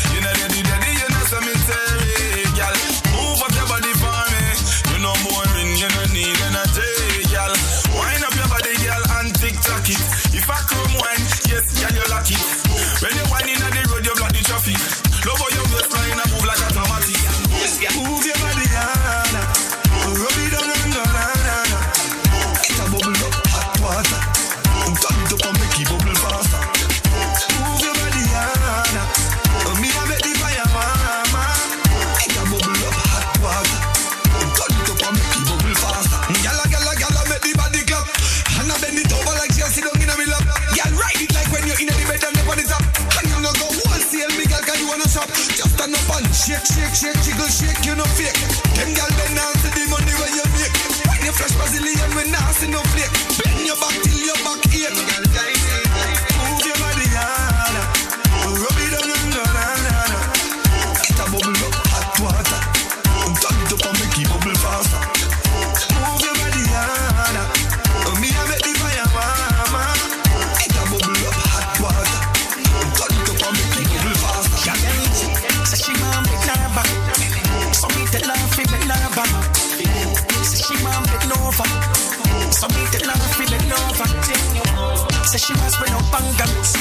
Cemetery, girl. Move up your body for me. You know boring, you don't need energy, girl. Wind up your body, girl, and tick-tock it. If I come wine, yes, girl, you lock it. When you whine in the road, you block the traffic. Love how your waist flying and move like automatic. Yes, yeah. Move your body, rub it down and down. It's a bubble up, hot water. Turn it up and make it bubble faster. Move your body, me I make the fire mama. It a bubble up hot water. Turn it up and make it bubble faster. Gala make the body clap. And I bend it over like she sit down in a me lap. Y'all ride it like when you're in the bed and the body top. And you no go wholesale, me girl, cause you wanna shop. Just stand up and shake, jiggle, shake, you no fake. Them girl bend down to the money when you make. When you fresh Brazilian, when nasty no flake. Bend your back till your back ache. Move your body, rub it down and down. It a bubble up hot water. Turn it up and make it bubble faster. Move your body, me I make the fire mama. It a bubble up hot water. Turn it up and make it bubble faster. Say she want me never. So me tell her fi me never. Say she want me over. So me tell her fi me over. Say she must bring up and guns.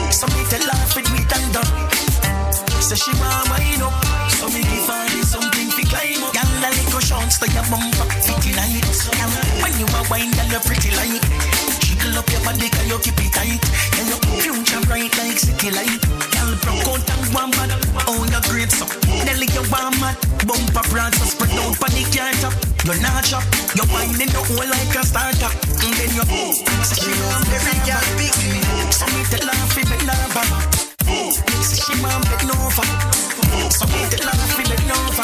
So me tell her fit me and done. So she want wine up. So me give her something to climb up. Girl, a little chance to your bumper, pretty light. When you a wine, girl, you pretty light. Jiggle up your body, girl, you keep it tight. And your future bright like city light. Girl, broke out and one bad. Oh, you're great, so Nelly, you want mad. Bumper brand, so spread out for the car top. You're not shop. You're winding the whole like a starter. And then you so she want every girl big. So me tell her fi bend over. So she want bend over. So me tell her fi bend over.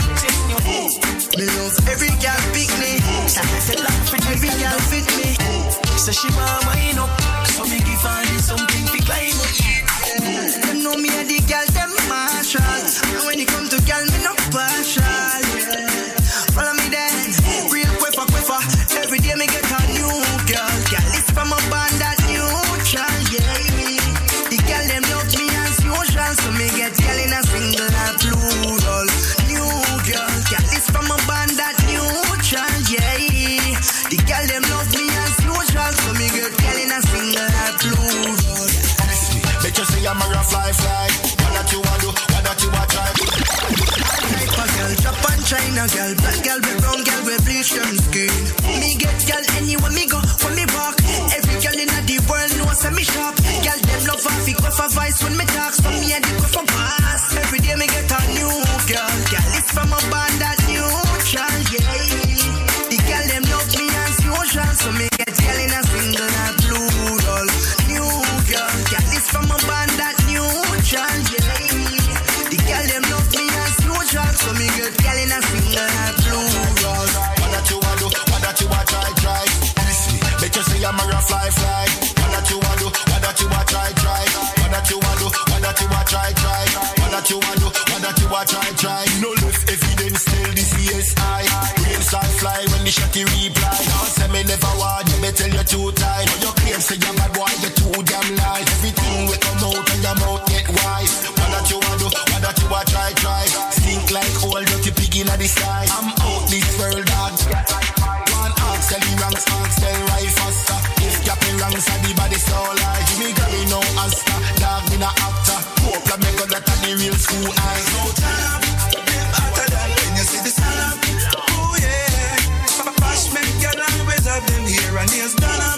Me love every girl big me. So me tell her fi every girl fit me. So she want wind up. So me give her something fi climb up. Them know me and the girl them marshal. And when it come to girl me no partial. Follow me then, real quiver. Every day me get a new girl. Girl, it's from a band that neutral, yeah. The girl them love me as usual, so me get girl in a single and plural. New girl, it's from a band that neutral, yeah. The girl them love me as usual, so me get girl in a single and plural. Make you say I'm a fly. What that you want do? What that you want try? Girl, Japan, China, girl, black girl, brown girl, we bleach them skin. Me get girl anywhere me go, when me walk. Every girl in the world knows that me sharp. Girl, them love a fake with a voice when me talk. So me and the go from pass. Every day me get a new girl. Girl, it's from a band that neutral, yeah. The girl them love me as usual, so me get girl in a single and plural. New girl, it's from a band that neutral, yeah. The girl them love me as usual, so me get girl in a single and plural. What that you want do? What that you want try? Make you say I'm a fly. What that you want do? What that you want try? What that you want do? What that you want try? What that you want do? What that you want try? No less evidence, still the CSI. Real start fly when the shotty reply. Now say me never want you, me tell you too tight. When you claim say you're bad boy, you too damn lies. Everything will come out and your mouth get wise. What that you want do? What that you want try? Stink like old dirty pig in the side. I'm out this world, dog. One ox, tell the ranks, ox, tell right faster. If capping ranks, the body so large. Me carry no asta, dog, me na actor. Hope la me got that at the real school eyes. No time, them hotter than when you see the sun. Oh yeah, bashment can always have them here and nails done up.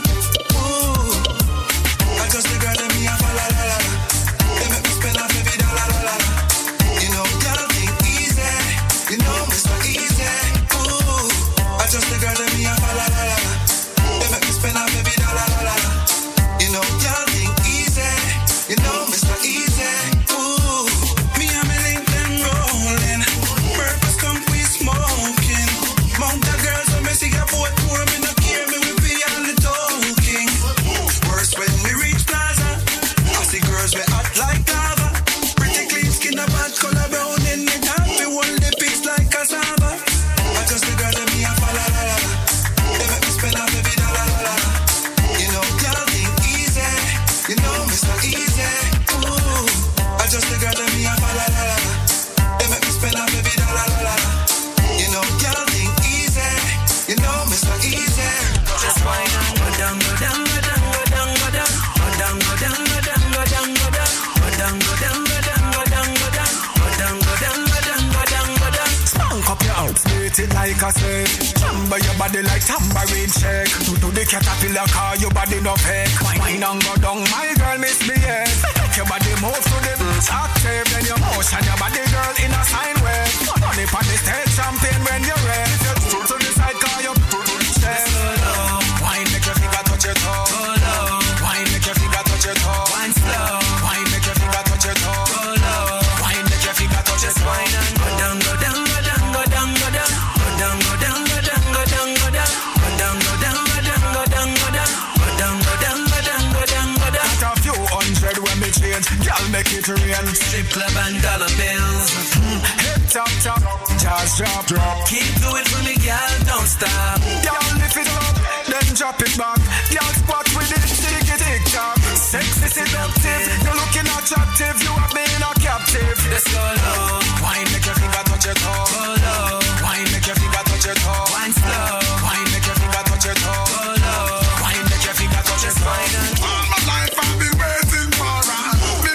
Ooh, I just the girl them me a fa la la la. They make me spend off every dollar la la la. You know, girl think easy. You know, me so easy. Ooh, I just the girl them me a fa la la la. They make me spend off every dollar la la la. You know, girl think easy. You know, me so easy. Ooh, me and me link them rolling. Purpose come we smoking. Mount the girls when me see a boat tour, me no care, me we be all the talking. Worse when we reach plaza, I see girls we hot like lava. Pretty clean skin, a bad color brown in it, happy hold the piece like cassava. I just the girl that me a fa la la la. They make me spend off every dollar la la. You know, girl think easy. You know me so easy. Ooh, I just the girl that me a fa la la la. They make me spend off every dollar la la. You know, girl think easy. You know me so easy. Just wine and go down, go down, go down, go down, go down, go down, go down, go down, go down, go down, go down, go down, go down, go down, go down, go down, go down, go down, go down, go down. Spunk up your out, split it like a snake. Jumbo your body like tambourine shake. To the caterpillar car, your body no fake. Wine and go down, my girl misbehave. Make your body move to the beat active. Then your motion, your body girl in a sine wave. On it on the stage, champagne when you're ready. If you're to the side, call you to the chest. Wine make your finger touch your toe. Wine make your finger touch your toe. Wine slow. Wine make your finger touch your toe. Wine make your finger touch your toe. Wine and go down, go down, go down, go down, go down, go down, go down, go down, go down, go down, go down, go down, go down, go down, go down, go down, go down, go down, go down, go down. Got a few hundred when me change, girl make it rain. Strip club and dollar bills. Hip top, just drop. Keep doing for me, girl, don't stop. Girl lift it up, then drop it back. Girl squat with it, tick-tock. Sexy seductive, you're looking attractive. You have been a captive. Let's go low. Wine make your finger touch your toe. Go low. Wine make your finger touch your toe. Wine slow. Wine make your finger touch your toe. Go low. Wine make your finger touch your toe. All my life I've been waiting for her.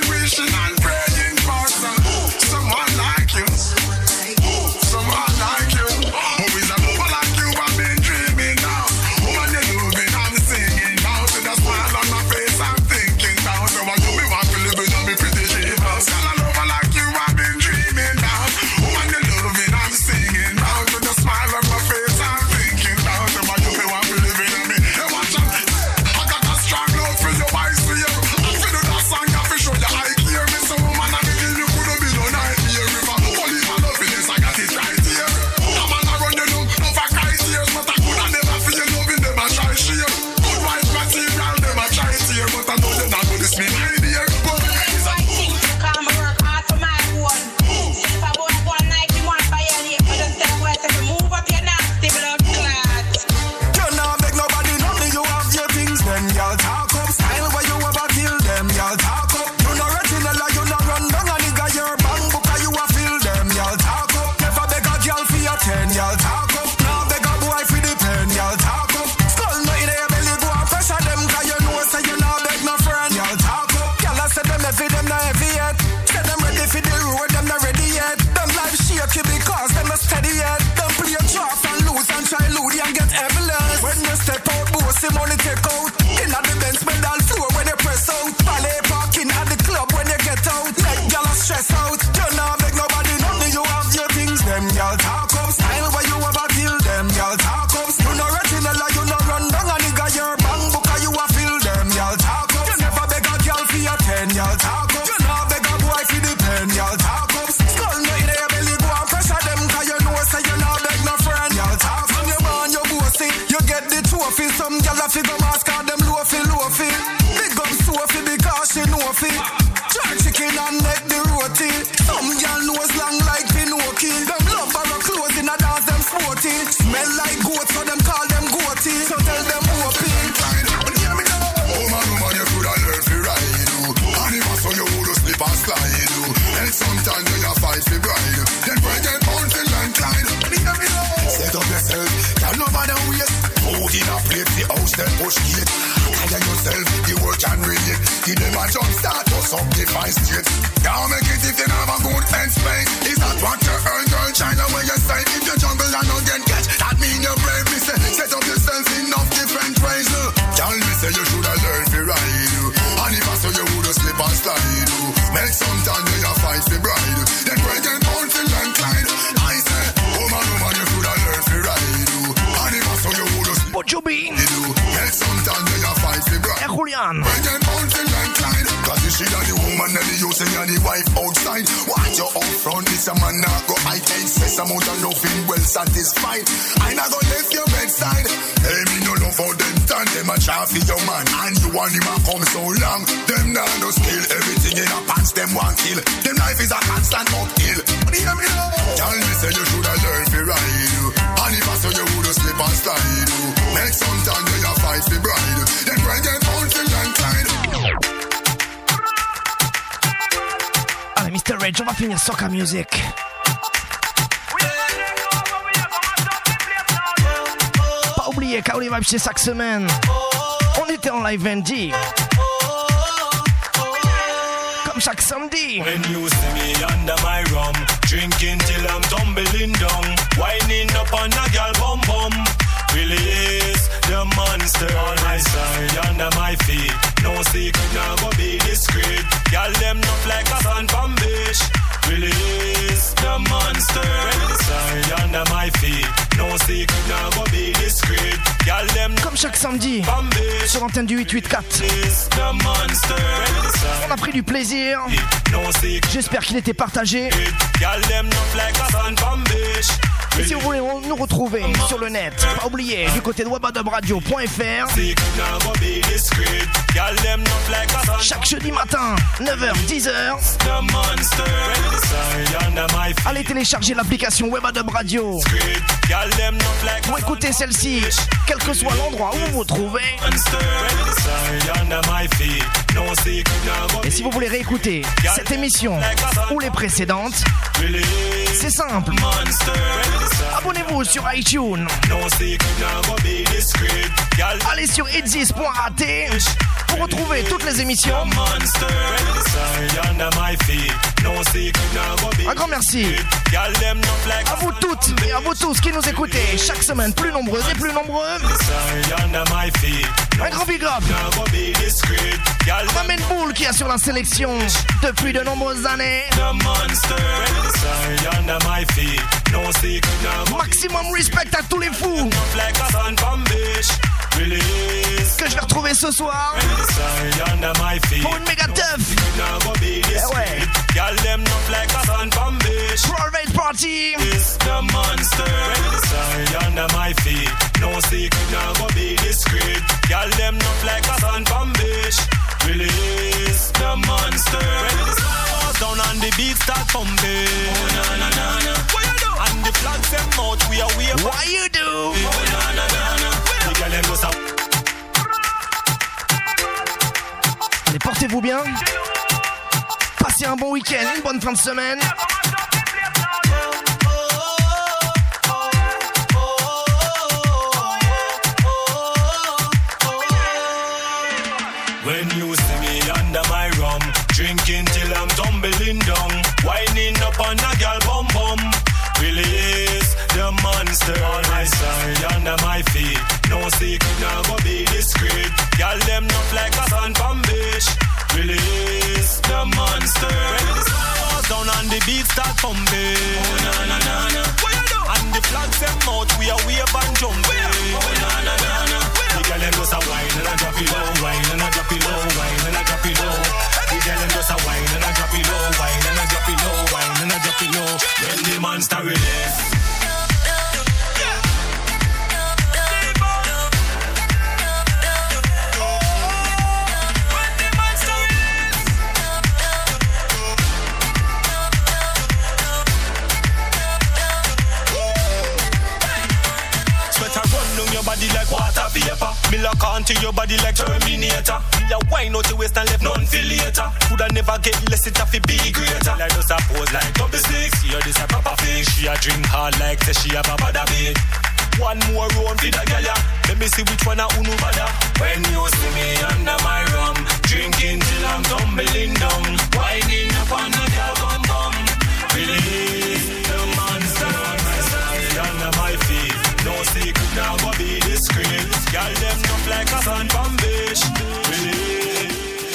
a figure mask cause them loafy. Big up Sophie because she know fi. Try chicken and neck the roti. Some girl nose long like Pinocchio. Them love borrow clothes in a dance them sporty. Smell like goat so them call them goatee. So tell them open. Oh man, you coulda learn fi ride. And if I saw you woulda slip and slide. And sometimes you a fight fi bride. Then bring it on to Landline. Set up yourself, tell nobody waste. Out in a plate, the house then push gate. Tire yourself, the work can relate. Give them a jump start or something fine straight. Can't make it if you have a good end space. Is that what you earn, girl? China where you say if you jungle and don't get catch. That mean you're brave, me say. Set up yourself in enough different ways. Tell me say you shoulda learn to ride. And if I saw you woulda slip and slide. Make some time you a fight for bride. Then bring it on to Landline. I say, oh man, you shoulda learn to ride. And if I saw you woulda slip What you be? Make some time you a fight for bride. Hey, Julian. Bring it on to Landline. Cause you see that the woman and the youth and the wife outside. Watch you up front, it's a man not go hide. Excess amount of loving, well satisfied. I not go left your bedside. Hey, me no love for them time. Them a try for your man. And you want him a come so long. Them now no skill. Everything in a pants, them want kill. Them life is a constant uphill. Hear me now. Tell me say you shoulda learn to ride. And if I saw you woulda slip and slide. Make some time you a fight for bride. Then bring it on to Landline. Allez, Mr. Rage, on va finir Soca Music. Pas oublier Kaoli Vibes chez chaque semaine. On était en live ND. Comme chaque samedi. When you see me under my rum, drinking till I'm tumbling down, winding up on a gal bum bum. Release the monster on my side, under my feet. No secret, now go be discreet. Gal them not like a sun from beach. Release the monster on the side, under my feet. No secret, now go be discreet. Gal them Comme chaque samedi, sur l'antenne du 884. the monster on the side. On a pris du plaisir. No secret, J'espère qu'il était partagé. gal them not like a sun from beach. Et si vous voulez nous retrouver sur le net, pas oublier du côté de webadubradio.fr. Chaque jeudi matin, 9h, 10h. Allez télécharger l'application Webadub Radio pour écouter celle-ci, quel que soit l'endroit où vous vous trouvez. Et si vous voulez réécouter cette émission ou les précédentes, c'est simple. Abonnez-vous sur iTunes. Allez sur itzis.at pour retrouver toutes les émissions. Un grand merci à vous toutes et à vous tous qui nous écoutez chaque semaine, plus nombreux et plus nombreux. Un grand big up à ma main boule qui assure la sélection depuis de nombreuses années. Maximum respect à tous les fous que je vais retrouver ce soir pour une méga teuf. Eh ouais. Private party. Release the monster. Down on the beat start pumping. Oh na na na na. What you do? And the flags them out we are waving. What you do? Oh na na na na. The girl them just a. Allez, portez-vous bien. Passez un bon week-end, une bonne fin de semaine. When you see me under my rum, drinking till I'm tumbling down, winding up on a gal bum bum. Release the monster on my side, under my feet. No secret, now go be discreet. Gal them not like a sun from beach. Release the monster. Down on the beat start pumping. Oh na na na na. What you do? And the flags them out, we are wave and jumping. Oh na na na na. The girl them just a wine and a drop it low, wine and a drop it low, wine and a drop it low. The girl them just a wine and a drop it low, wine and a drop it low, wine and a drop it low. When the monster release. Gone to your body like Terminator. Yeah, why not you waste and left none till later? Coulda never get less, it have to be greater. Like just a pose like double six. See her this a proper thing. She a drink hard like say she a baba da bit. One more round for the gala. Let me see which one a unu bada. When you see me under my rum, drinking till I'm tumbling down, winding up on the girl bum bum. Release the monster on my side, under my feet. No secret now, go be discreet. Girl them up like a sun from beach. Release.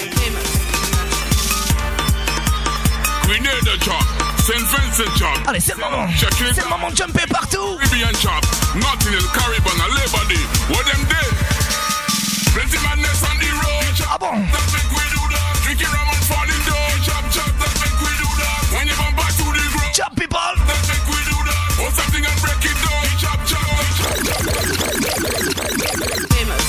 Grenade chop, St. Vincent chop. Allez, c'est le moment. C'est le moment de jumper partout. Caribbean chop, Notting Hill, Caribbean, and Labor Day. What them did? Plenty madness on the road. Ah bon? That make we do that. Drinking rum and falling down. Chop, chop, that make we do that. When you come back to the ground. Chop, people. That make we do that. Hold something and break it down. Chop, chop, Famous.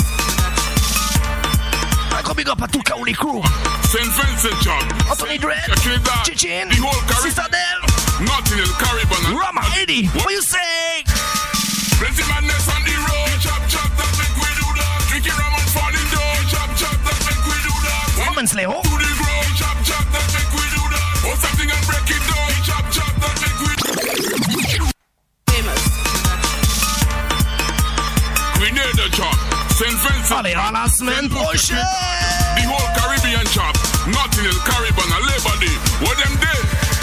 Un gros big up à tout le Kaouli Crew. St. Vincent chop. Anthony Dread. Chichin. The whole Caribbean. Citadel. Notting Hill, Caribbean. Rama, Eddie. What you say? Plenty madness on the road. Chop, chop, that make we do that. Drinking rum and falling down. Chop, chop, that make we do that. Woman's Leo. To the ground. Chop, chop, that make we do that. Hold something and break it down. Chop, chop, that make we do that. Famous. Grenade chop. St. Vincent. Allez, à la semaine prochaine. The whole Caribbean chop. Notting Hill, Caribbean, and Labor Day. What them did?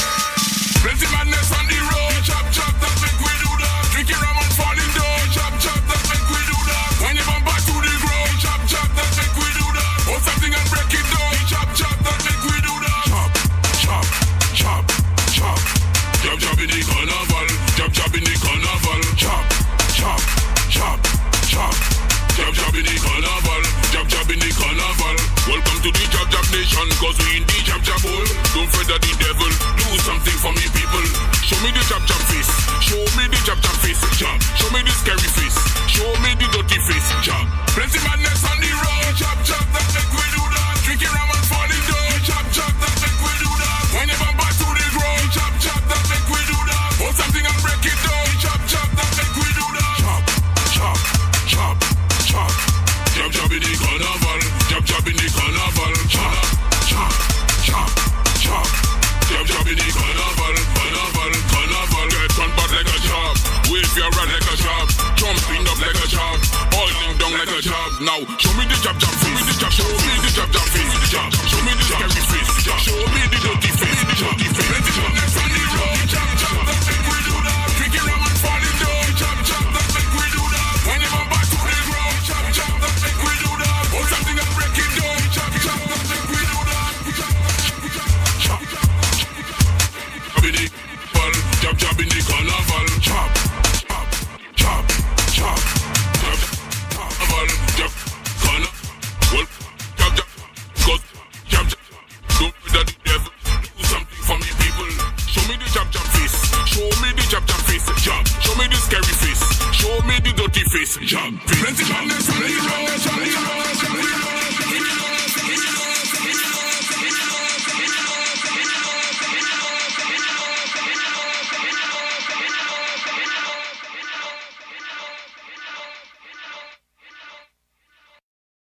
Plenty madness on the road. Chop, chop, that make we do that. Drinking rum and falling down. Chop, chop, that make we do that. When you come back to the ground. Chop, chop, that make we do that. Hold something and break it down. Chop, chop, that make we do that. Chop, chop, chop, chop. Chop, chop in the carnival. Chop, chop in the carnival. Chop, chop, chop, chop. Chop, chop in the carnival. Chop, chop in the carnival. Welcome to the Chop Chop Nation, cause we in the Chop Chop hole. Don't fret at the devil, do something for me people. Show me the Chop Chop face, show me the Chop Chop face, Chop. Show me the scary face, show me the dirty face, Chop. Plenty madness on the road, Chop Chop, that make we do that. Drinking rum and falling down, Chop Chop, that make we do that. When you come back to the ground, Chop Chop, that make we do that. Hold something and break it down, Chop Chop, that make we do that. Chop, chop, chop, chop. Chop chop in the carnival, chop chop in the carnival, chop, chop, chop, chop. Chop chop in the carnival, carnival, carnival. Get on bad like a chop, wave your rod like a chop, jumping up like a chop, holding down like a chop. Now show me the chop chop face, show me the chop chop face, chop. Show me the scary face, show me the dirty face, dirty face. Let's go next on the road, chop chop, that make we do that. Drinking rum and falling down, chop chop, that make we do that. When you come back to the ground, chop chop, that make we do that. Hold something and break it down, chop chop, that make we do that. Chop, chop in the ball, chop chop in the carnival, chop, chop, chop, chop, chop, carnival, chop, carnival, chop, chop, go, chop, chop. Don't let the devil do something for me, people. Show me the chop chop face, show me the chop chop face, chop. Show me the scary face, show me the dirty face, chop. Plenty madness on the road,